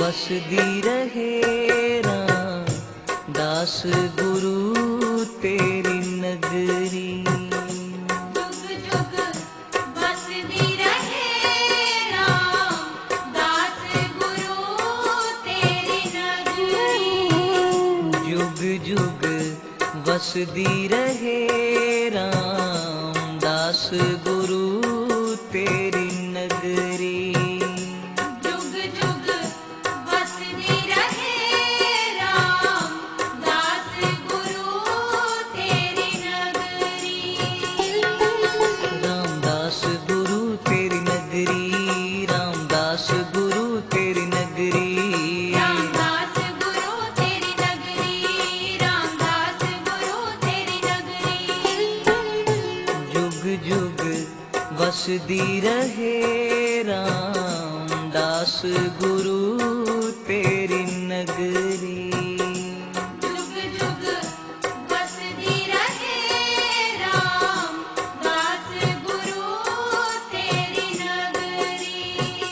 बसदी रहे राम दास गुरु तेरी नगरी। जुग जुग बसदी रहे राम दास गुरु तेरी नगरी। जुग जुग बसदी रहे राम दास गुरु तेरी नगरी। जुग जुग बसदी रहे राम दास गुरु तेरी नगरी। रामदास गुरु तेरी नगरी, रामदास गुरु तेरी नगरी। रामदास गुरु तेरी नगरी, रामदास गुरु तेरी नगरी। जुग जुग बसदी रहे रामदास गुरु तेरी नगरी। जुग जुग बसदी रहे राम दास गुरु तेरी नगरी।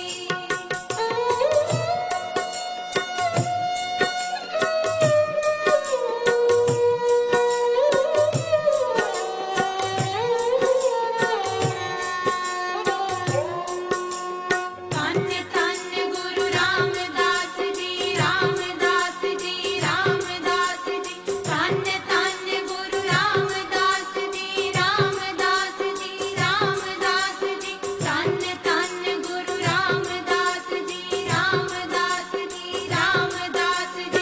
धन्य धन्य गुरु रामदास जी, रामदास जी, रामदास जी। धन्य धन्य गुरु रामदास जी, रामदास जी, रामदास जी। धन्य धन्य गुरु रामदास जी, रामदास जी, रामदास जी।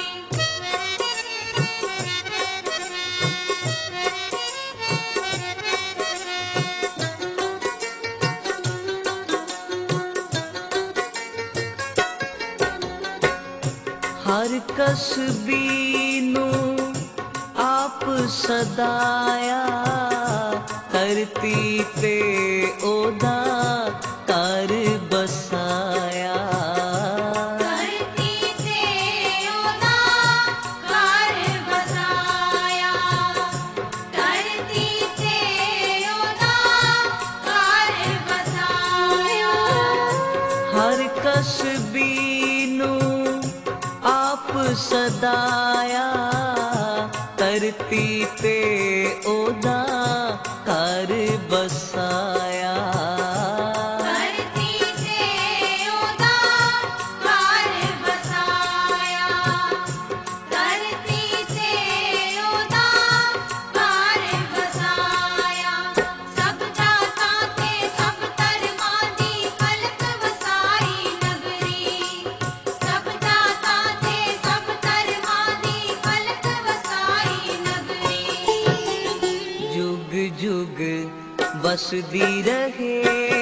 हर कस बीनू आप सदाया, धरती ते ओदा कर बसाया। धरती ते ओदा घर बसाया, धरती ते ओदा घर बसाया। हर कस बीनू आप सदाया, धरती ते ओदा कर बसाया। धरती ते ओदा घर बसाया, धरती ते ओदा घर बसाया। सब जाता ते सब धर्मां दी खलक वसाई नगरी। सब जाता ते सब धर्मां दी खलक वसाई नगरी। जुग जुग बसदी रहे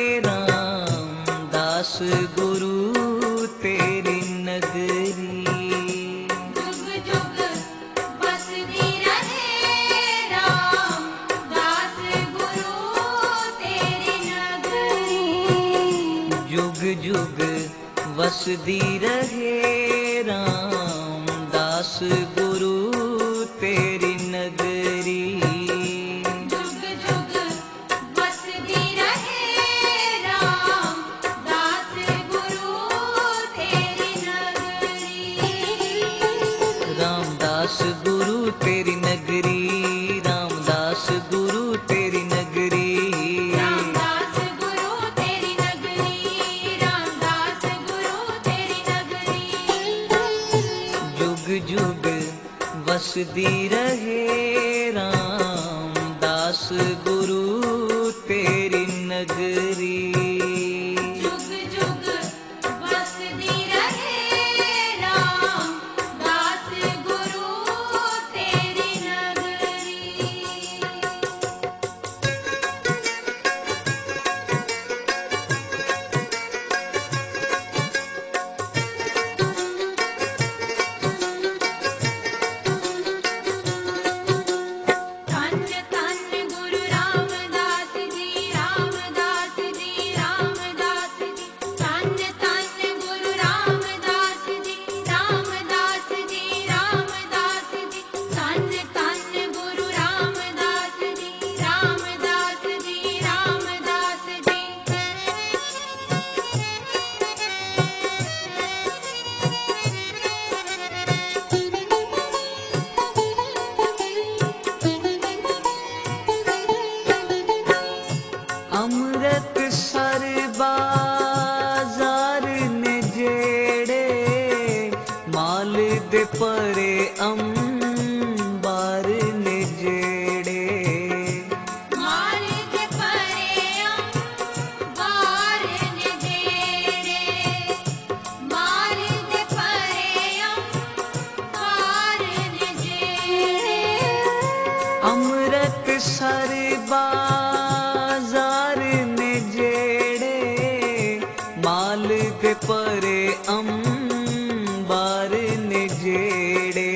रामदास गुरु तेरी नगरी। जुग जुग बसदी रहे राम दास गुरु तेरी नगरी। जुग जुग बसदी रहे रामदास गुरु तेरी नगरी। जुग जुग बसदी रहे राम दास गुरु तेरी नगरी। रामदास गुरु तेरी नगरी, रामदास गुरु तेरी नगरी। रामदास गुरु तेरी नगरी, रामदास गुरु तेरी नगरी। जुग जुग बसदी रहे रामदास गुरु तेरी नगरी। जुग जुग बसदी रहे राम दास गुरु तेरी नगरी। सारे बाजार ने जेड़े माल दे परे अंबार ने जेड़े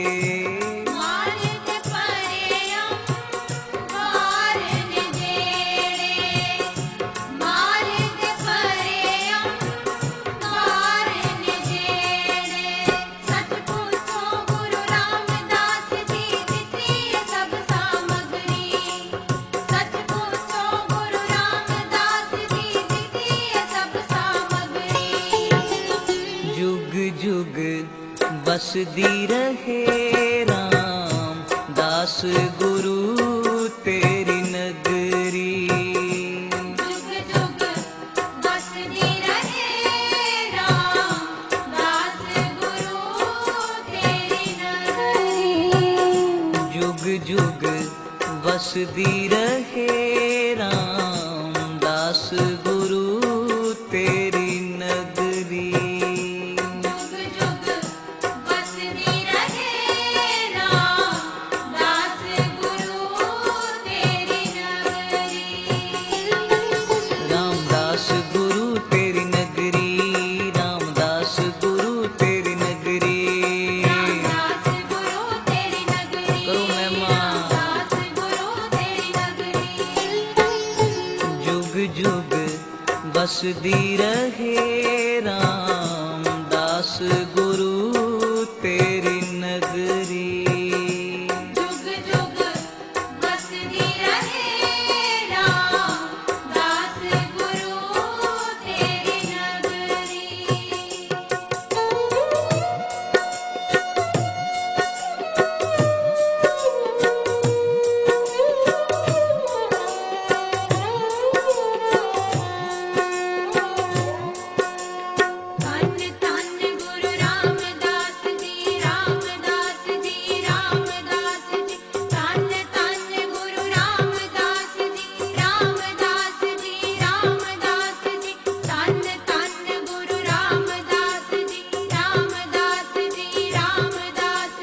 मालिक परेयम बारन जेड़े मालिक परेयम बारन जेड़े सच पूछो गुरु रामदास जी दिती सब सामग्री सच पूछो गुरु रामदास जी दिती सब सामग्री जुग जुग बसदी रहे राम दास गुरु तेरी नगरी जुग जुग बसदी रहे राम दास गुरु तेरी नगरी जुग जुग बसदी रहे राम दास गुरु तेरी नगरी जुग जुग बसदी रहे राम दास गुरु तेरी नगरी रामदास गुरु तेरी नगरी रामदास गुरु तेरी नगरी रामदास गुरु तेरी नगरी करो महिमा दास गुरु तेरी नगरी जुग जुग बसदी रहे रामदास गुरु तेरी नगरी जुग जुग बसदी रहे राम दास गुरु तेरी नगरी धन धन गुरु रामदास जी रामदास जी रामदास जी धन धन गुरु रामदास जी रामदास जी रामदास जी धन धन गुरु रामदास जी रामदास जी रामदास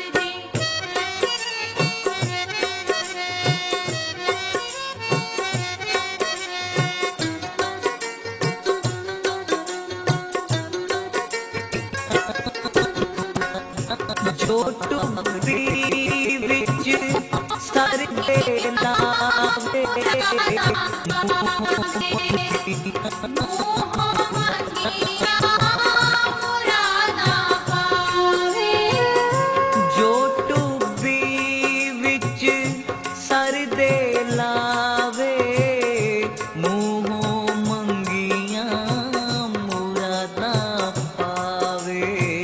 ਜੋ ਟੁੱਬੀ ਵਿੱਚ ਸਰ ਦੇ ਲਾਵੇ ਜੋ ਟੁੱਬੀ ਵਿੱਚ ਸਰ ਦੇ ਲਾਵੇ ਮੂੰਹੋਂ ਮੰਗੀਆਂ ਮੁਰਾਦਾਂ ਪਾਵੇ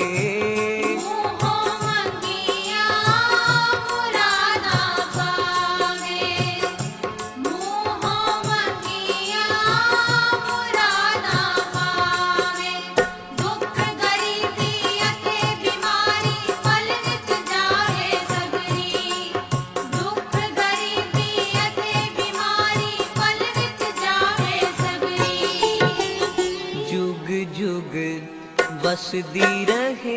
जुग जुग बसदी रहे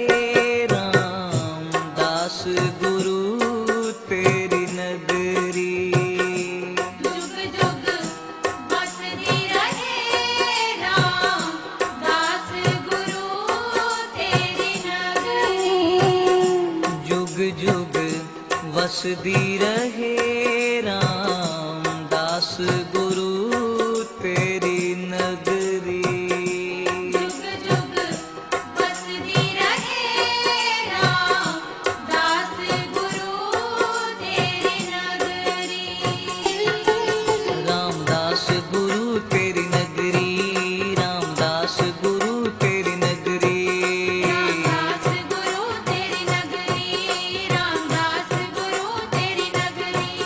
रामदास गुरु तेरी नगरी जुग जुग बसदी रहे राम दास गुरु तेरी नगरी जुग जुग बसदी रहे रामदास गुरु तेरी नगरी जुग जुग बसदी रहे राम दास गुरु तेरी नगरी रामदास गुरु तेरी नगरी रामदास गुरु तेरी नगरी रामदास गुरु तेरी नगरी रामदास गुरु तेरी नगरी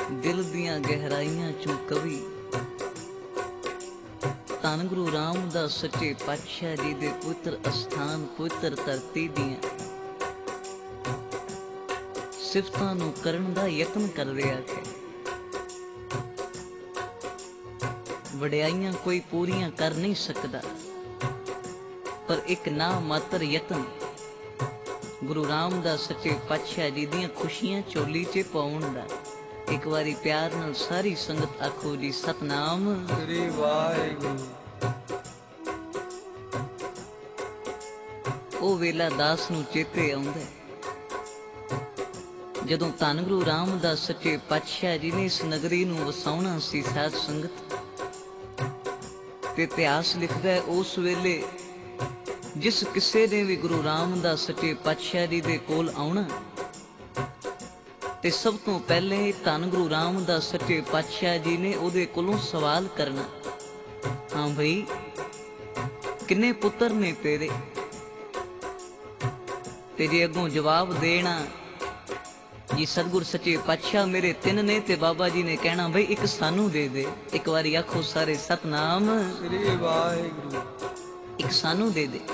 ਦਿਲ ਦੀਆਂ ਗਹਿਰਾਈਆਂ ਚੋਂ ਕਵੀ ਧੰਨ ਗੁਰੂ ਰਾਮਦਾਸ ਸੱਚੇ ਪਾਤਸ਼ਾਹ ਜੀ ਦੇ ਪਵਿੱਤਰ ਅਸਥਾਨ ਪਵਿੱਤਰ ਧਰਤੀ ਦੀਆਂ ਸਿਫਤਾਂ ਨੂੰ ਕਰਨ ਦਾ ਯਤਨ ਕਰ ਰਿਹਾ ਹੈ। ਵਡਿਆਈਆਂ ਕੋਈ ਪੂਰੀਆਂ ਕਰ ਨਹੀਂ ਸਕਦਾ, ਪਰ ਇੱਕ ਨਾ ਮਾਤਰ ਯਤਨ ਗੁਰੂ ਰਾਮਦਾਸ ਸੱਚੇ ਪਾਤਸ਼ਾਹ ਜੀ ਦੀਆਂ ਖੁਸ਼ੀਆਂ ਝੋਲੀ 'ਚ ਪਾਉਣ ਦਾ। ਇੱਕ ਵਾਰੀ ਪਿਆਰ ਨਾਲ ਸਾਰੀ ਸੰਗਤ ਆਖੋ ਜੀ, ਸਤਨਾਮ ਸ੍ਰੀ ਵਾਹਿਗੁਰੂ। ਉਹ ਵੇਲਾ ਦਾਸ ਨੂੰ ਚੇਤੇ ਆਉਂਦਾ ਜਦੋਂ ਧੰਨ ਗੁਰੂ ਰਾਮਦਾਸ ਸੱਚੇ ਪਾਤਸ਼ਾਹ ਜੀ ਨੇ ਇਸ ਨਗਰੀ ਨੂੰ ਵਸਾਉਣਾ ਸੀ। ਸਾਧ ਸੰਗਤ ਤੇ ਇਤਿਹਾਸ ਲਿਖਦਾ ਹੈ, ਉਸ ਵੇਲੇ ਜਿਸ ਕਿਸੇ ਨੇ ਵੀ ਗੁਰੂ ਰਾਮਦਾਸ ਸੱਚੇ ਪਾਤਸ਼ਾਹ ਜੀ ਦੇ ਕੋਲ ਆਉਣਾ ਤੇ ਸਭ ਤੋਂ ਪਹਿਲੇ ਧੰਨ ਗੁਰੂ ਰਾਮਦਾਸ ਸੱਚੇ ਪਾਤਸ਼ਾਹ ਜੀ ਨੇ ਉਹਦੇ ਕੋਲੋਂ ਸਵਾਲ ਕਰਨਾ, ਹਾਂ ਭਈ ਕਿੰਨੇ ਪੁੱਤਰ ਨੇ ਤੇਰੇ? ਤੇ ਜੇ ਅੱਗੋਂ ਜਵਾਬ ਦੇਣਾ ਜੀ ਸਤਿਗੁਰ ਸੱਚੇ ਪਾਤਸ਼ਾਹ ਮੇਰੇ 3 ਨੇ, ਤੇ ਬਾਬਾ ਜੀ ਨੇ ਕਹਿਣਾ ਬਈ ਇੱਕ ਸਾਨੂੰ ਦੇ ਦੇ। ਇੱਕ ਵਾਰੀ ਆਖੋ ਸਾਰੇ, ਸਤਨਾਮ ਸ੍ਰੀ ਵਾਹਿਗੁਰੂ। ਇੱਕ ਸਾਨੂੰ ਦੇ ਦੇ।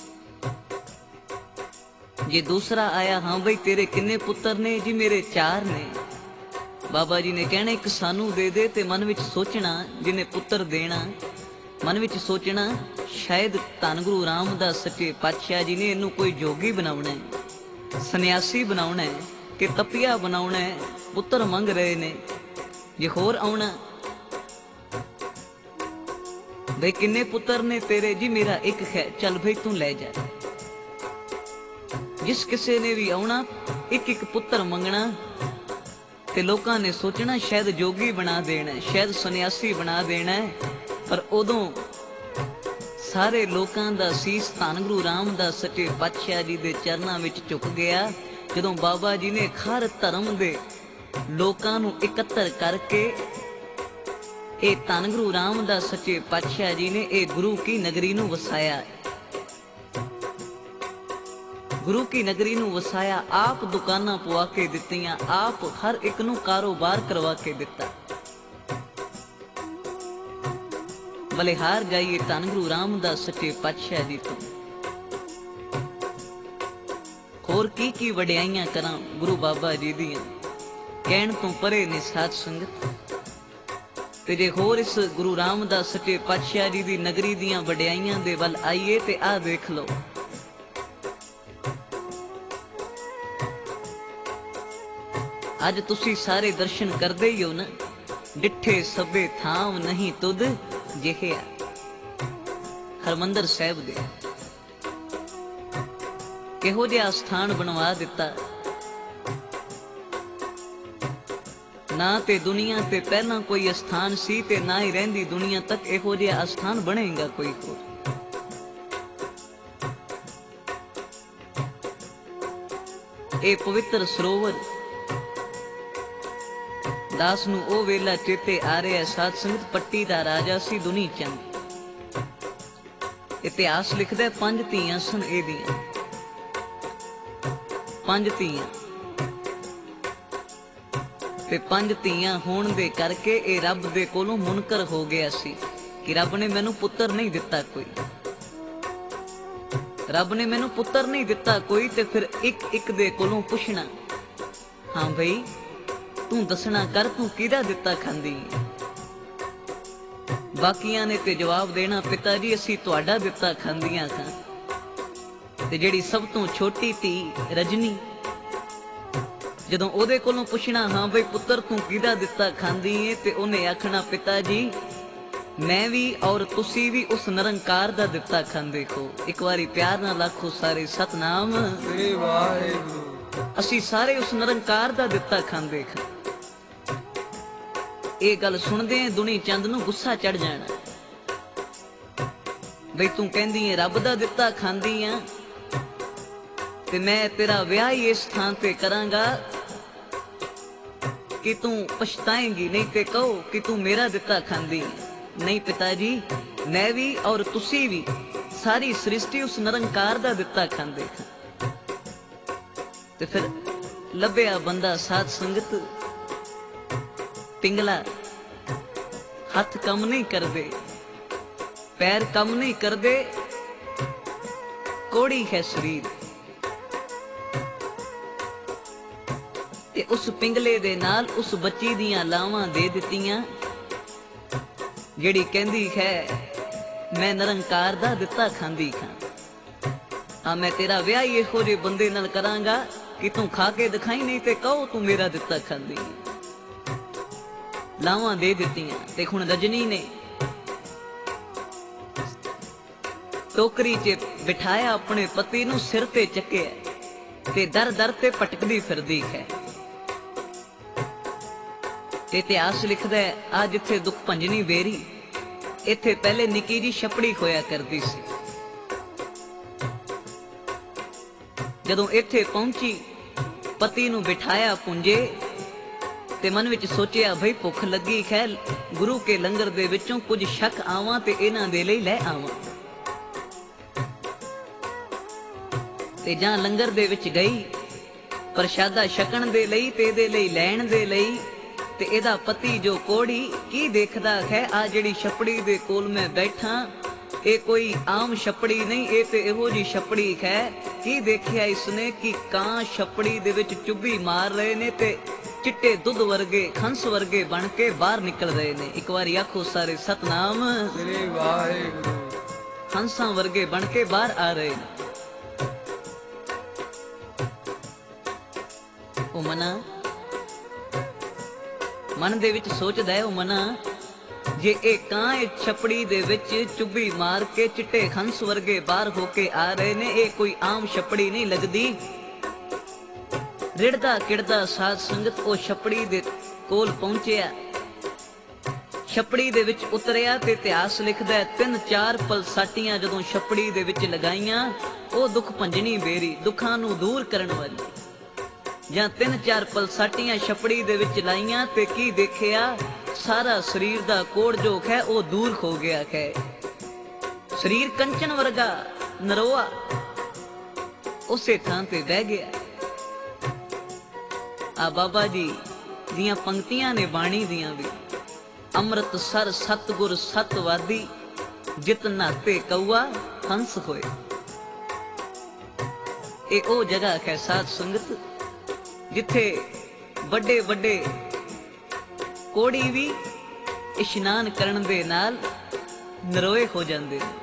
ਜੇ ਦੂਸਰਾ ਆਇਆ, ਹਾਂ ਬਈ ਤੇਰੇ ਕਿੰਨੇ ਪੁੱਤਰ ਨੇ? ਜੀ ਮੇਰੇ 4 ਨੇ। ਬਾਬਾ ਜੀ ਨੇ ਕਹਿਣਾ ਇੱਕ ਸਾਨੂੰ ਦੇ ਦੇ। ਤੇ ਮਨ ਵਿੱਚ ਸੋਚਣਾ, ਜਿਹਨੇ ਪੁੱਤਰ ਦੇਣਾ ਮਨ ਵਿੱਚ ਸੋਚਣਾ ਸ਼ਾਇਦ ਧੰਨ ਗੁਰੂ ਰਾਮਦਾਸ ਸੱਚੇ ਪਾਤਸ਼ਾਹ ਜੀ ਨੇ ਇਹਨੂੰ ਕੋਈ ਜੋਗੀ ਬਣਾਉਣਾ ਹੈ, ਸੰਨਿਆਸੀ ਬਣਾਉਣਾ ਹੈ ਕਿ ਤਪੀਆ ਬਣਾਉਣਾ ਹੈ। ਪੁੱਤਰ ਮੰਗ ਰਹੇ ਨੇ। ਜੇ ਹੋਰ ਆਉਣਾ, ਬਈ ਕਿੰਨੇ ਪੁੱਤਰ ਨੇ ਤੇਰੇ? ਜੀ ਮੇਰਾ ਇੱਕ ਹੈ। ਚੱਲ ਬਈ ਤੂੰ ਲੈ ਜਾ। ਜਿਸ ਕਿਸੇ ਨੇ ਵੀ ਆਉਣਾ ਇੱਕ ਇੱਕ ਪੁੱਤਰ ਮੰਗਣਾ ਤੇ ਲੋਕਾਂ ਨੇ ਸੋਚਣਾ ਸ਼ਾਇਦ ਜੋਗੀ ਬਣਾ ਦੇਣਾ, ਸ਼ਾਇਦ ਸੰਨਿਆਸੀ ਬਣਾ ਦੇਣਾ। ਪਰ ਉਦੋਂ ਸਾਰੇ ਲੋਕਾਂ ਦਾ ਸੀਸ ਧੰਨ ਗੁਰੂ ਰਾਮਦਾਸ ਸੱਚੇ ਪਾਤਸ਼ਾਹ ਜੀ ਦੇ ਚਰਨਾਂ ਵਿੱਚ ਝੁਕ ਗਿਆ ਜਦੋਂ ਬਾਬਾ ਜੀ ਨੇ ਹਰ ਧਰਮ ਦੇ ਲੋਕਾਂ ਨੂੰ ਇਕੱਤਰ ਕਰਕੇ ਇਹ ਧੰਨ ਗੁਰੂ ਰਾਮਦਾਸ ਸੱਚੇ ਪਾਤਸ਼ਾਹ ਜੀ ਨੇ ਇਹ ਗੁਰੂ ਕੀ ਨਗਰੀ ਨੂੰ ਵਸਾਇਆ। ਗੁਰੂ ਕੀ ਨਗਰੀ ਨੂੰ ਵਸਾਇਆ। ਆਪ ਦੁਕਾਨਾਂ ਪਵਾ ਕੇ ਦਿੱਤੀਆਂ, ਆਪ ਹਰ ਇੱਕ ਨੂੰ ਕਾਰੋਬਾਰ ਕਰਵਾ ਕੇ ਦਿੱਤਾ। ਬਲਿਹਾਰ ਗਾਈਏ ਧੰਨ ਗੁਰੂ ਰਾਮਦਾਸ ਸੱਚੇ ਪਾਤਸ਼ਾਹ ਜੀ ਤੋਂ। ਹੋਰ ਕੀ ਵਡਿਆਈਆਂ ਕਰਾਂ ਗੁਰੂ ਬਾਬਾ ਜੀ ਦੀਆਂ, ਕਹਿਣ ਤੋਂ ਪਰੇ ਨੇ ਸਾਧ ਸੰਗਤ। ਤੇ ਜੇ ਹੋਰ ਇਸ ਗੁਰੂ ਰਾਮਦਾਸ ਸੱਚੇ ਪਾਤਸ਼ਾਹ ਜੀ ਦੀ ਨਗਰੀ ਦੀਆਂ ਵਡਿਆਈਆਂ ਦੇ ਵੱਲ ਆਈਏ ਤੇ ਆਹ ਦੇਖ ਲਓ, ਅੱਜ ਤੁਸੀਂ ਸਾਰੇ ਦਰਸ਼ਨ ਕਰਦੇ ਹੀ ਹੋ ਨਾ। ਡਿੱਠੇ ਸਭੇ ਥਾਮ ਨਹੀਂ ਤੁਧ ਜਿਹਿਆ। ਹਰਮੰਦਰ ਸਾਹਿਬ ਦੇ ਕਿਹੋ ਜਿਹਾ ਸਥਾਨ ਬਣਵਾ ਦਿੱਤਾ। ਨਾ ਤੇ ਦੁਨੀਆ ਤੇ ਪਹਿਲਾਂ ਕੋਈ ਅਸਥਾਨ ਸੀ ਤੇ ਨਾ ਹੀ ਰਹਿੰਦੀ ਦੁਨੀਆ ਤੱਕ ਇਹੋ ਜਿਹਾ ਅਸਥਾਨ ਬਣੇਗਾ ਕੋਈ ਹੋਰ। ਇਹ ਪਵਿੱਤਰ ਸਰੋਵਰ ਦਾਸ ਨੂੰ ਉਹ ਵੇਲਾ ਚੇਤੇ ਆ ਰਿਹਾ। ਸਾਧ ਸੰਗਤ ਪੱਟੀ ਦਾ ਰਾਜਾ ਸੀ ਦੁਨੀ ਚੰਦ। ਇਤਿਹਾਸ ਲਿਖਦਾ 5 ਧੀਆਂ ਸਨ ਇਹਦੀਆਂ, 5 ਧੀਆਂ। ਤੇ 5 ਧੀਆਂ ਹੋਣ ਦੇ ਕਰਕੇ ਇਹ ਰੱਬ ਦੇ ਕੋਲੋਂ ਮੁਨਕਰ ਹੋ ਗਿਆ ਸੀ ਕਿ ਰੱਬ ਨੇ ਮੈਨੂੰ ਪੁੱਤਰ ਨਹੀਂ ਦਿੱਤਾ ਕੋਈ, ਰੱਬ ਨੇ ਮੈਨੂੰ ਪੁੱਤਰ ਨਹੀਂ ਦਿੱਤਾ ਕੋਈ। ਤੇ ਫਿਰ ਇੱਕ ਇੱਕ ਦੇ ਕੋਲੋਂ ਪੁੱਛਣਾ, ਹਾਂ ਬਈ ਤੂੰ ਦੱਸਣਾ ਕਰ ਤੂੰ ਕਿਹਦਾ ਦਿੱਤਾ ਖਾਂਦੀ? ਬਾਕੀਆਂ ਨੇ ਤੇ ਜਵਾਬ ਦੇਣਾ, ਪਿਤਾ ਜੀ ਅਸੀਂ ਤੁਹਾਡਾ ਦਿੱਤਾ ਖਾਂਦੀਆਂ ਸਾਂ। ਤੇ ਜਿਹੜੀ ਸਭ ਤੋਂ ਛੋਟੀ ਧੀ ਰਜਨੀ, ਜਦੋਂ ਉਹਦੇ ਕੋਲੋਂ ਪੁੱਛਣਾ, ਹਾਂ ਬਈ ਪੁੱਤਰ ਤੂੰ ਕਿਹਦਾ ਦਿੱਤਾ ਖਾਂਦੀ ਏ? ਤੇ ਉਹਨੇ ਆਖਣਾ, ਪਿਤਾ ਜੀ ਮੈਂ ਵੀ ਔਰ ਤੁਸੀਂ ਵੀ ਉਸ ਨਿਰੰਕਾਰ ਦਾ ਦਿੱਤਾ ਖਾਂਦੇ ਹੋ। ਇੱਕ ਵਾਰੀ ਪਿਆਰ ਨਾਲ ਆਖੋ ਸਾਰੇ, ਸਤਨਾਮ ਸ੍ਰੀ ਵਾਹਿਗੁਰੂ। ਅਸੀਂ ਸਾਰੇ ਉਸ ਨਿਰੰਕਾਰ ਦਾ ਦਿੱਤਾ ਖਾਂਦੇ ਹਾਂ। ਇਹ ਗੱਲ ਸੁਣਦੇ ਦੁਨੀ ਚੰਦ ਨੂੰ ਗੁੱਸਾ ਚੜ ਜਾਣਾ, ਬਈ ਤੂੰ ਕਹਿੰਦੀ ਏ ਰੱਬ ਦਾ ਦਿੱਤਾ ਖਾਂਦੀ ਆ ਤੇ ਮੈਂ ਤੇਰਾ ਵਿਆਹ ਹੀ ਇਸ ਥਾਂ ਤੇ ਕਰਾਂਗਾ ਕਿ ਤੂੰ ਪਛਤਾਏਂਗੀ, ਨਹੀਂ ਤੇ ਕਹੋ ਕਿ ਤੂੰ ਮੇਰਾ ਦਿੱਤਾ ਖਾਂਦੀ। ਨਹੀਂ ਪਿਤਾ ਜੀ ਮੈਂ ਵੀ ਔਰ ਤੁਸੀਂ ਵੀ ਸਾਰੀ ਸ੍ਰਿਸ਼ਟੀ ਉਸ ਨਿਰੰਕਾਰ ਦਾ ਦਿੱਤਾ ਖਾਂਦੇ ਹਾਂ। ਤੇ ਫਿਰ ਲੱਭਿਆ ਬੰਦਾ ਸਾਧ ਸੰਗਤ ਪਿੰਗਲਾ ਹੱਥ ਕੰਮ ਨਹੀਂ ਕਰਦੇ, ਪੈਰ ਕੰਮ ਨਹੀਂ ਕਰਦੇ, ਕੋੜੀ ਹੈ ਸਰੀਰ। ਤੇ ਉਸ ਪਿੰਗਲੇ ਦੇ ਨਾਲ ਉਸ ਬੱਚੀ ਦੀਆਂ ਲਾਵਾਂ ਦੇ ਦਿੱਤੀਆਂ, ਜਿਹੜੀ ਕਹਿੰਦੀ ਹੈ ਮੈਂ ਨਿਰੰਕਾਰ ਦਾ ਦਿੱਤਾ ਖਾਂਦੀ ਖਾਂ। ਆ ਮੈਂ ਤੇਰਾ ਵਿਆਹ ਹੀ ਇਹੋ ਜਿਹੇ ਬੰਦੇ ਨਾਲ ਕਰਾਂਗਾ ਕਿ ਤੂੰ ਖਾ ਕੇ ਦਿਖਾਈ, ਨਹੀਂ ਤੇ ਕਹੋ ਤੂੰ ਮੇਰਾ ਦਿੱਤਾ ਖਾਂਦੀ। ਲਾਵਾਂ ਦੇ ਦਿੱਤੀਆਂ ਤੇ ਹੁਣ ਰਜਨੀ ਨੇ ਟੋਕਰੀ 'ਚ ਬਿਠਾਇਆ ਆਪਣੇ ਪਤੀ ਨੂੰ, ਸਿਰ ਤੇ ਚੱਕਿਆ ਤੇ ਦਰ ਦਰ ਤੇ ਭਟਕਦੀ ਫਿਰਦੀ ਹੈ। ਤੇ ਇਤਿਹਾਸ ਲਿਖਦਾ ਹੈ ਆ ਜਿੱਥੇ ਦੁੱਖ ਭੰਜਨੀ ਬੇਰੀ, ਇੱਥੇ ਪਹਿਲੇ ਨਿੱਕੀ ਜੀ ਛਪੜੀ ਹੋਇਆ ਕਰਦੀ ਸੀ। ਜਦੋਂ ਇੱਥੇ ਪਹੁੰਚੀ, ਪਤੀ ਨੂੰ ਬਿਠਾਇਆ ਪੁੰਜੇ ਤੇ ਮਨ ਵਿੱਚ ਸੋਚਿਆ ਭਈ ਭੁੱਖ ਲੱਗੀ ਹੈ, ਗੁਰੂ ਕੇ ਲੰਗਰ ਦੇ ਵਿੱਚੋਂ ਕੁਝ ਛਕ ਆਵਾਂ ਤੇ ਇਹਨਾਂ ਦੇ ਲਈ ਲੈ ਆਵਾਂ। ਤੇ ਜਾਂ ਲੰਗਰ ਦੇ ਵਿੱਚ ਗਈ ਪ੍ਰਸ਼ਾਦਾ ਛਕਣ ਦੇ ਲਈ ਤੇ ਇਹਦੇ ਲਈ ਲੈਣ ਦੇ ਲਈ। ਤੇ ਇਹਦਾ ਪਤੀ ਜੋ ਕੋੜੀ ਕੀ ਦੇਖਦਾ ਹੈ, ਆ ਜਿਹੜੀ ਛਪੜੀ ਦੇ ਕੋਲ ਮੈਂ ਬੈਠਾ, ਇਹ ਕੋਈ ਆਮ ਛਪੜੀ ਨਹੀਂ, ਇਹ ਤੇ ਇਹੋ ਜੀ ਛਪੜੀ ਹੈ। ਕੀ ਦੇਖਿਆ ਇਸਨੇ ਕਿ ਕਾਂ ਛਪੜੀ ਦੇ ਵਿੱਚ ਚੁੱਭੀ ਮਾਰ ਰਹੇ ਨੇ ਤੇ ਚਿੱਟੇ ਦੁੱਧ ਵਰਗੇ ਖੰਸ ਵਰਗੇ ਬਣ ਕੇ ਬਾਹਰ ਨਿਕਲ ਰਹੇ ਨੇ। ਇੱਕ ਵਾਰੀ ਆਖੋ ਸਾਰੇ ਸਤਨਾਮ ਸ੍ਰੀ ਵਾਹਿਗੁਰੂ। ਹੰਸਾਂ ਵਰਗੇ ਬਣ ਕੇ ਬਾਹਰ ਆ ਰਹੇ ਨੇ। ਉਹ ਮਨ ਦੇ ਵਿੱਚ ਸੋਚਦਾ ਹੈ, ਉਹ ਮਨਾ ਜੇ ਇਹ ਕਾਂ ਇਹ ਛਪੜੀ ਦੇ ਵਿੱਚ ਚੁੱਭੀ ਮਾਰ ਕੇ ਚਿੱਟੇ ਖੰਸ ਵਰਗੇ ਬਾਹਰ ਹੋ ਕੇ ਆ ਰਹੇ ਨੇ, ਇਹ ਕੋਈ ਆਮ ਛਪੜੀ ਨਹੀਂ ਲੱਗਦੀ। ਰਿੜਦਾ ਕਿੜਦਾ ਸਾਧ ਸੰਗਤ ਉਹ ਛਪੜੀ ਦੇ ਕੋਲ ਪਹੁੰਚਿਆ, ਛਪੜੀ ਦੇ ਵਿੱਚ ਉਤਰਿਆ ਤੇ ਇਤਿਹਾਸ ਲਿਖਦਾ ਹੈ 3-4 ਪਲਸਾਟੀਆਂ ਜਦੋਂ ਛਪੜੀ ਦੇ ਵਿੱਚ ਲਗਾਈਆਂ, ਉਹ ਦੁੱਖ ਭੰਜਨੀ ਬੇਰੀ, ਦੁੱਖਾਂ ਨੂੰ ਦੂਰ ਕਰਨ ਵਾਲੀ। ਜਾਂ 3-4 ਪਲਸਾਟੀਆਂ ਛਪੜੀ ਦੇ ਵਿੱਚ ਲਾਈਆਂ ਤੇ ਕੀ ਦੇਖਿਆ, ਸਾਰਾ ਸਰੀਰ ਦਾ ਕੋੜ ਜੋ ਹੈ ਉਹ ਦੂਰ ਹੋ ਗਿਆ ਹੈ। ਸਰੀਰ ਕੰਚਨ ਵਰਗਾ ਨਰੋਆ ਉਸੇ ਥਾਂ ਤੇ ਬਹਿ ਗਿਆ। ਆ ਬਾਬਾ ਜੀ ਦੀਆਂ ਪੰਕਤੀਆਂ ਨੇ ਬਾਣੀ ਦੀਆਂ ਵੀ, ਅੰਮ੍ਰਿਤ ਸਰ ਸਤਿਗੁਰ ਸਤਵਾਦੀ, ਜਿਤ ਨਾਤੇ ਕਊਆ ਹੰਸ ਹੋਏ। ਇਹ ਉਹ ਜਗ੍ਹਾ ਹੈ ਸਾਧ ਸੰਗਤ ਜਿੱਥੇ ਵੱਡੇ ਵੱਡੇ ਕੋੜੀ ਵੀ ਇਸ਼ਨਾਨ ਕਰਨ ਦੇ ਨਾਲ ਨਰੋਏ ਹੋ ਜਾਂਦੇ ਨੇ।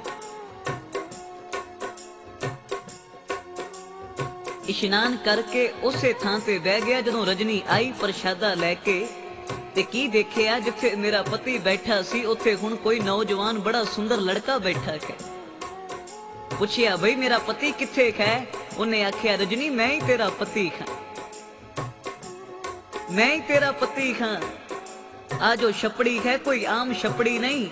ਇਸ਼ਨਾਨ ਕਰਕੇ ਉਸੇ ਥਾਂ ਤੇ ਬਹਿ ਗਿਆ। ਜਦੋਂ ਰਜਨੀ ਆਈ ਪ੍ਰਸ਼ਾਦਾ ਲੈ ਕੇ ਤੇ ਕੀ ਦੇਖਿਆ, ਜਿੱਥੇ ਮੇਰਾ ਪਤੀ ਬੈਠਾ ਸੀ ਉੱਥੇ ਹੁਣ ਕੋਈ ਨੌਜਵਾਨ ਬੜਾ ਸੁੰਦਰ ਲੜਕਾ ਬੈਠਾ ਹੈ। ਪੁੱਛਿਆ ਬਈ ਮੇਰਾ ਪਤੀ ਕਿੱਥੇ ਹੈ? ਉਹਨੇ ਆਖਿਆ ਰਜਨੀ ਮੈਂ ਹੀ ਤੇਰਾ ਪਤੀ ਹਾਂ, मैं ही तेरा पति हाँ। आ जो छपड़ी है कोई आम छपड़ी नहीं।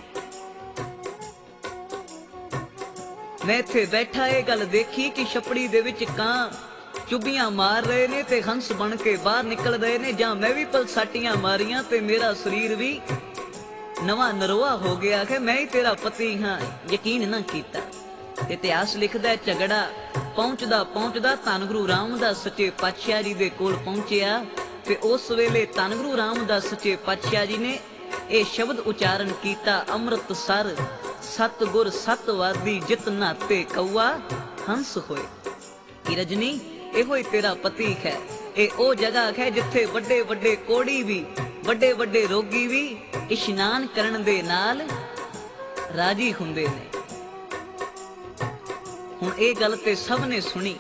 मैं इत्थे बैठा ये गल देखी कि छपड़ी दे विच कां चुबियां मार रहे ने ते हंस बन के बाहर निकल रहे ने, जां मैं भी पलसाटियां मारियां ते मेरा शरीर भी नवा नरोआ हो गया है। मैं ही तेरा पति हाँ, यकीन ना कीता। इतिहास लिखदा है झगड़ा पहुंचदा पहुंचदा धन गुरु रामदास सच्चे पातशाह जी दे कोल पहुंचिया ते उस वेले धन गुरु रामदास सच्चे पातशाह जी ने ਇਹ ਸ਼ਬਦ ਉਚਾਰਨ ਕੀਤਾ, ਅੰਮ੍ਰਿਤ ਸਰ ਸਤਿਗੁਰ ਸਤਵਾਦੀ, ਜਿਤ ਨਾਤੇ ਕਊਆ ਹੰਸ ਹੋਏ। ਕਿ ਰਜਨੀ ਇਹੋ ਹੀ ਤੇਰਾ ਪਤੀ ਹੈ। ਇਹ ਉਹ ਜਗ੍ਹਾ ਹੈ ਜਿੱਥੇ ਵੱਡੇ ਵੱਡੇ ਕੋੜੀ ਵੀ, ਵੱਡੇ ਵੱਡੇ ਰੋਗੀ ਵੀ ਇਸ਼ਨਾਨ ਕਰਨ ਦੇ ਨਾਲ ਰਾਜੀ ਹੁੰਦੇ ਨੇ। ਹੁਣ ਇਹ ਗੱਲ ਤੇ ਸਭ ਨੇ ਸੁਣੀ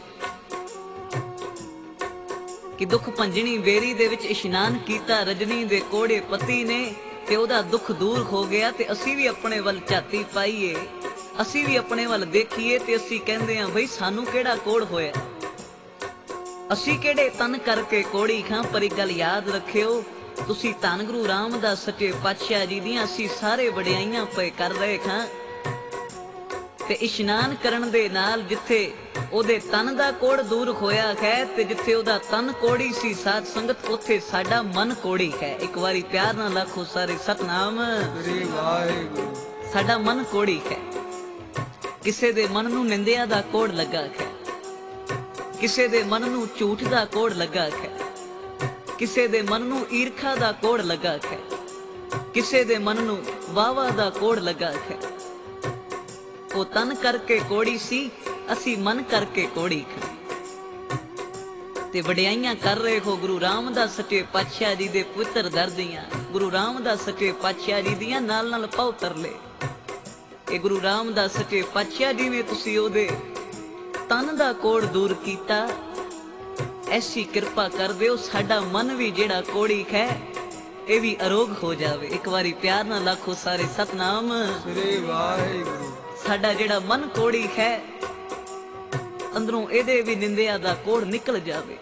ਕਿ ਦੁੱਖ ਭੰਜਣੀ ਬੇਰੀ ਦੇ ਵਿੱਚ ਇਸ਼ਨਾਨ ਕੀਤਾ ਰਜਨੀ ਦੇ ਕੋੜੇ ਪਤੀ ਨੇ ਤੇ ਉਹਦਾ ਦੁੱਖ ਦੂਰ ਹੋ ਗਿਆ। ਤੇ ਅਸੀਂ ਵੀ ਆਪਣੇ ਵੱਲ ਝਾਤੀ ਪਾਈਏ, ਅਸੀਂ ਵੀ ਆਪਣੇ ਵੱਲ ਦੇਖੀਏ ਤੇ ਅਸੀਂ ਕਹਿੰਦੇ ਆਂ ਬਈ ਸਾਨੂੰ ਕਿਹੜਾ ਕੋੜ ਹੋਇਆ, ਅਸੀਂ ਕਿਹੜੇ ਤਨ ਕਰਕੇ ਕੋੜੀ ਖਾਂ। ਪਰ ਇੱਕ ਗੱਲ ਯਾਦ ਰੱਖਿਓ, ਤੁਸੀਂ ਧੰਨ ਗੁਰੂ ਰਾਮਦਾਸ ਸੱਚੇ ਪਾਤਸ਼ਾਹ ਜੀ ਦੀਆਂ ਅਸੀਂ ਸਾਰੇ ਵਡਿਆਈਆਂ ਪਏ ਕਰ ਰਹੇ ਖਾਂ। ਤੇ ਇਸ਼ਨਾਨ ਕਰਨ ਦੇ ਨਾਲ ਜਿੱਥੇ ਉਹਦੇ ਤਨ ਦਾ ਕੋੜ ਦੂਰ ਹੋਇਆ ਹੈ ਤੇ ਜਿੱਥੇ ਉਹਦਾ ਤਨ ਕੋੜੀ ਸੀ ਸਾਧ ਸੰਗਤ, ਉੱਥੇ ਸਾਡਾ ਮਨ ਕੋੜੀ ਹੈ। ਇੱਕ ਵਾਰੀ ਪਿਆਰ ਨਾਲ ਆਖੋ ਸਾਰੇ ਸਤਨਾਮ ਸ੍ਰੀ ਵਾਹਿਗੁਰੂ। ਸਾਡਾ ਮਨ ਕੋੜੀ ਹੈ। ਕਿਸੇ ਦੇ ਮਨ ਨੂੰ ਨਿੰਦਿਆ ਦਾ ਕੋੜ ਲੱਗਾ ਹੈ, ਕਿਸੇ ਦੇ ਮਨ ਨੂੰ ਝੂਠ ਦਾ ਕੋੜ ਲੱਗਾ ਹੈ, ਕਿਸੇ ਦੇ ਮਨ ਨੂੰ ਈਰਖਾ ਦਾ ਕੋੜ ਲੱਗਾ ਹੈ, ਕਿਸੇ ਦੇ ਮਨ ਨੂੰ ਵਾਵਾ ਦਾ ਕੋੜ ਲੱਗਾ ਹੈ। ਉਹ ਤਨ ਕਰਕੇ ਕੋੜੀ ਸੀ, ਅਸੀਂ ਮਨ ਕਰਕੇ ਕੋੜੀ ਖਾਂ। ਤੇ ਵਡਿਆਈਆਂ ਕਰ ਰਹੇ ਹੋ ਗੁਰੂ ਰਾਮਦਾਸ ਸੱਚੇ ਪਾਤਸ਼ਾਹ ਜੀ ਦੇ ਪੁੱਤਰ ਦਰ ਦੀਆਂ, ਗੁਰੂ ਰਾਮਦਾਸ ਸੱਚੇ ਪਾਤਸ਼ਾਹ ਜੀ ਦੀਆਂ ਨਾਲ ਨਾਲ ਪਾਉ ਤਰਲੇ। ਇਹ ਗੁਰੂ ਰਾਮਦਾਸ ਸੱਚੇ ਪਾਤਸ਼ਾਹ ਜੀ ਨੇ ਤੁਸੀਂ ਉਹਦੇ ਤਨ ਦਾ ਕੋੜ ਦੂਰ ਕੀਤਾ। ਐਸੀ ਕਿਰਪਾ ਕਰ ਦਿਓ ਸਾਡਾ ਮਨ ਵੀ ਜਿਹੜਾ ਕੋੜੀ ਹੈ ਇਹ ਵੀ ਅਰੋਗ ਹੋ ਜਾਵੇ। ਇੱਕ ਵਾਰੀ ਪਿਆਰ ਨਾਲ ਆਖੋ ਸਾਰੇ ਸਤਨਾਮ ਸ੍ਰੀ ਵਾਹਿਗੁਰੂ। ਸਾਡਾ ਜਿਹੜਾ ਮਨ ਕੋੜੀ ਹੈ ਅੰਦਰੋਂ ਇਹਦੇ ਵੀ ਨਿੰਦਿਆ ਦਾ ਕੋੜ ਨਿਕਲ ਜਾਵੇ,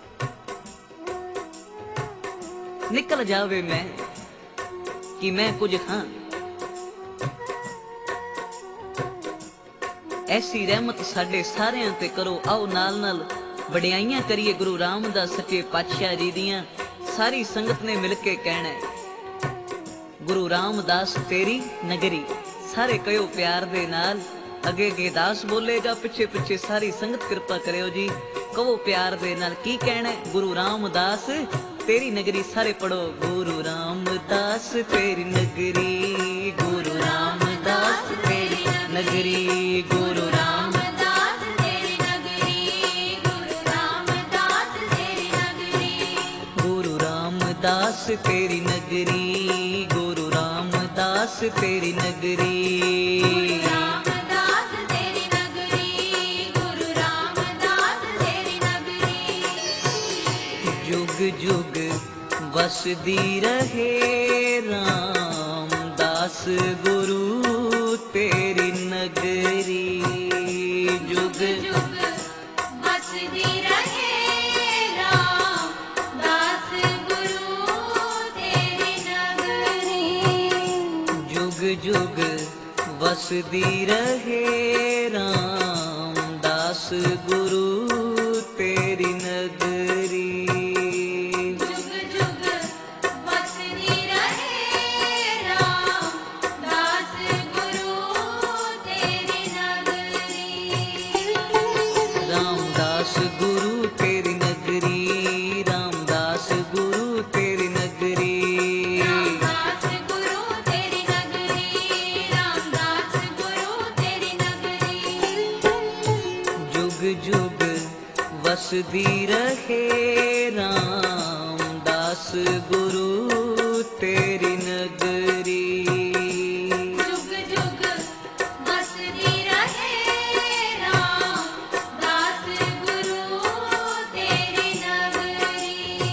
ਨਿਕਲ ਜਾਵੇ ਮੈਂ ਕਿ ਮੈਂ ਕੁਝ ਹਾਂ। ਐਸੀ ਰਹਿਮਤ ਸਾਡੇ ਸਾਰਿਆਂ ਤੇ ਕਰੋ। ਆਓ ਨਾਲ ਨਾਲ ਵਡਿਆਈਆਂ ਕਰੀਏ ਗੁਰੂ ਰਾਮਦਾਸ ਸੱਚੇ ਪਾਤਸ਼ਾਹ ਜੀ ਦੀਆਂ। ਸਾਰੀ ਸੰਗਤ ਨੇ ਮਿਲ ਕੇ ਕਹਿਣਾ ਹੈ ਗੁਰੂ ਰਾਮਦਾਸ ਤੇਰੀ ਨਗਰੀ। ਸਾਰੇ ਕਹਿਓ ਪਿਆਰ ਦੇ ਨਾਲ। ਅੱਗੇ ਅੱਗੇ ਦਾਸ ਬੋਲੇਗਾ, ਪਿੱਛੇ ਪਿੱਛੇ ਸਾਰੀ ਸੰਗਤ ਕਿਰਪਾ ਕਰਿਓ ਜੀ। ਕਹੋ ਪਿਆਰ ਦੇ ਨਾਲ ਕੀ ਕਹਿਣਾ ਹੈ। ਗੁਰੂ ਰਾਮਦਾਸ ਤੇਰੀ ਨਗਰੀ। ਸਾਰੇ ਪੜੋ ਗੁਰੂ ਰਾਮਦਾਸ ਤੇਰੀ ਨਗਰੀ, ਗੁਰੂ ਰਾਮਦਾਸ ਤੇਰੀ ਨਗਰੀ, ਗੁਰੂ ਰਾਮਦਾਸ ਤੇਰੀ ਨਗਰੀ, ਗੁਰੂ ਰਾਮਦਾਸ ਤੇਰੀ ਨਗਰੀ, ਗੁਰੂ ਰਾਮਦਾਸ ਤੇਰੀ ਨਗਰੀ, ਗੁਰੂ ਰਾਮਦਾਸ ਤੇਰੀ ਨਗਰੀ। ਰਾਮਦਾਸ ਤੇਰੀ ਨਗਰੀ, ਗੁਰੂ ਰਾਮਦਾਸ ਤੇਰੀ ਨਗਰੀ। जुग जुग वसदी रहे रामदास गुरु तेरी नगरी। जुग जुग बसदी रहे रामदास गुरु तेरी नगरी। जुग जुग वसदी रहे रामदास गुरु तेरी नगरी। जुग जुग बसदी रहे रामदास गुरु तेरी नगरी। रामदास गुरु तेरी नगरी, रामदास गुरु तेरी नगरी। रामदास गुरु तेरी नगरी, रामदास गुरु तेरी नगरी। जुग जुग वसदी रहे रामदास गुरु तेरी नगरी। जुग जुग बसदी रहे रामदास गुरु तेरी नगरी।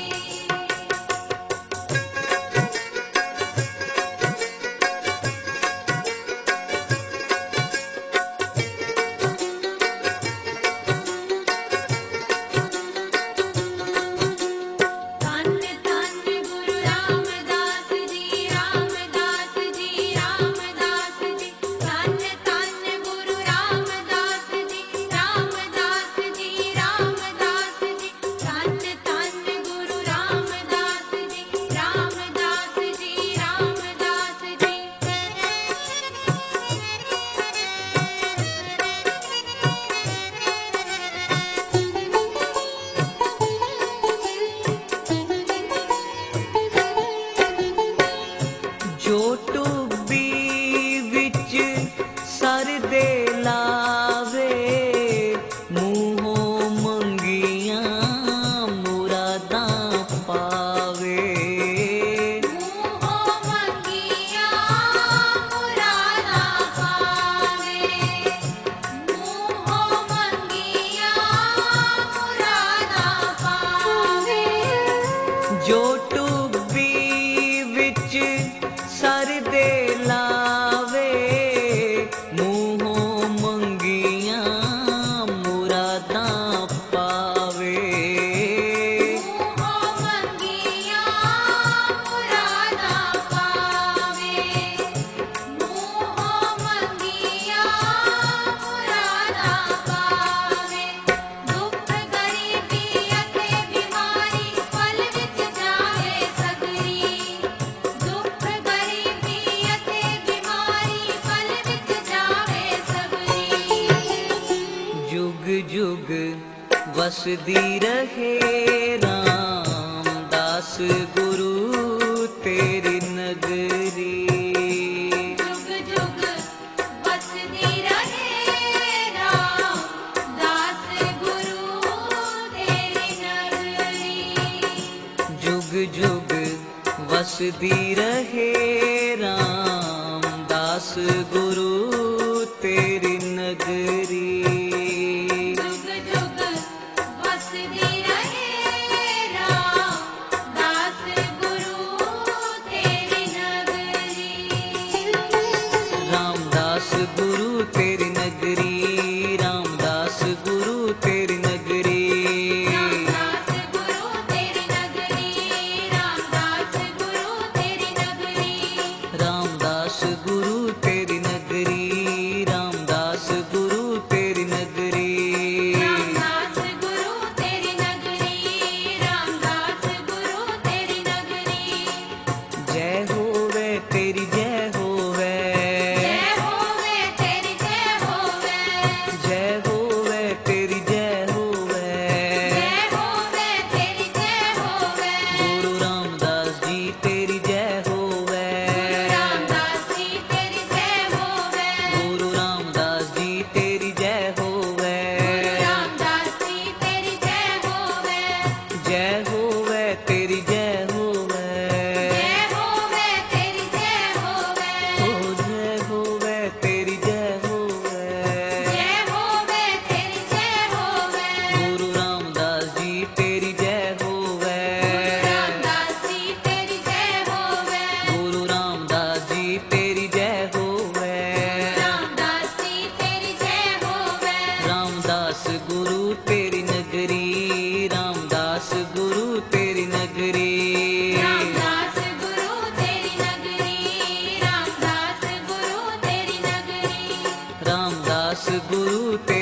धन धन गुरु रामदास जी, रामदास जी, रामदास जी। धन धन गुरु रामदास जी, रामदास जी, रामदास जी। धन धन गुरु रामदास जी, रामदास जी, रामदास जी। जो टुब्बी विच सर दे लावे, मूहों मंगियां मुरादां पावे। मुँहों मंगियां मुरादा पावे, मुँहों मंगियां मुरादा पावे। जो टुब्बी विच सर दे लावे, मूहों मंगियां मुरादां पावे। मुँहों मंगियां मुरादा पावे, मुँहों मंगियां मुरादा पावे। दुख गरीबी अते बीमारी पल विच जावे सगरी। दुख गरीबी अते बीमारी पल विच जावे सगरी। जुग जुग वसदी रहे रामदास गुरु तेरी नगरी। जुग जुग बसती रहे रामदास गुरु तेरी नगरी। जुग जुग वसती रहे रामदास गुरु तेरी नगरी। जुग जुग बसती रहे रामदास गुरु तेरी नगरी। रामदास गुरु तेरी नगरी, रामदास गुरु तेरी नगरी। रामदास गुरु तेरी नगरी, रामदास गुरु तेरी नगरी। रामदास गुरु तेरी नगरी, रामदास गुरु तेरी नगरी। रामदास गुरु तेरी नगरी, रामदास गुरु तेरी नगरी। जय होवे तेरी जय होवे, जय होवे तेरी जय होवे। जय होवे तेरी जय होवे। जय होवे तेरी जय होवे। गुरु रामदास जी तेरी जय होवे। रामदास जी तेरी जय होवे। गुरु रामदास जी तेरी जय होवे। रामदास जी तेरी जय होवे। जय होवे तेरी जय होवे। जय होवे तेरी जय होवे। ओ जय होवे तेरी जय होवे। जय होवे तेरी जय होवे। गुरु रामदास जी तेरी जय होवे। रामदास जी तेरी जय होवे। गुरु रामदास जी तेरी जय होवे। रामदास जी तेरी जय होवे। रामदास गुरु तेरी नगरी, रामदास गुरु तेरी नगरी। रामदास गुरु तेरी नगरी, रामदास गुरु तेरी नगरी। रामदास गुरु तेरी